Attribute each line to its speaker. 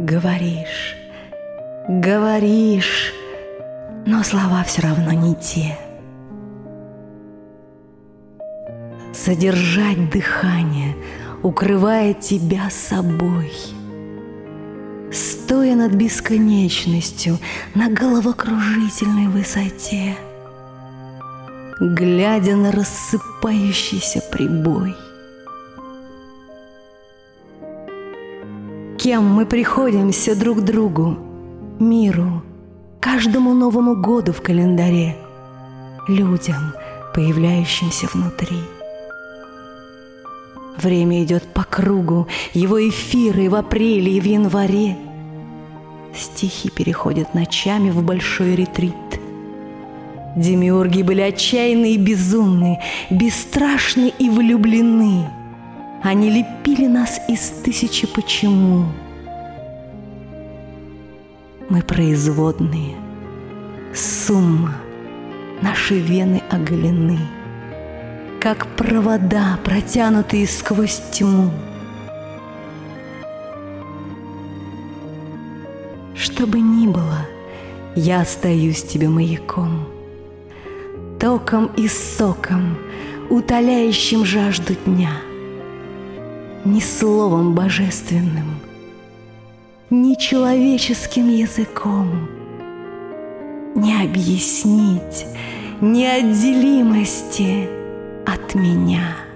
Speaker 1: Говоришь, говоришь, но слова все равно не те. Задержать дыхание, укрывая тебя собой, стоя над бесконечностью на головокружительной высоте, глядя на рассыпающийся прибой. Кем мы приходимся друг другу, миру, каждому Новому году в календаре, людям, появляющимся внутри. Время идет по кругу, его эфиры в апреле и в январе. Стихи переходят ночами в большой ретрит. Демиурги были отчаянны и безумны, бесстрашны и влюблены. Они лепили нас из тысячи почему. Мы производные, сумма, наши вены оголены, как провода, протянутые сквозь тьму. Что бы ни было, я остаюсь тебе маяком, током и соком, утоляющим жажду дня. Ни словом божественным, ни человеческим языком не объяснить неотделимости от меня.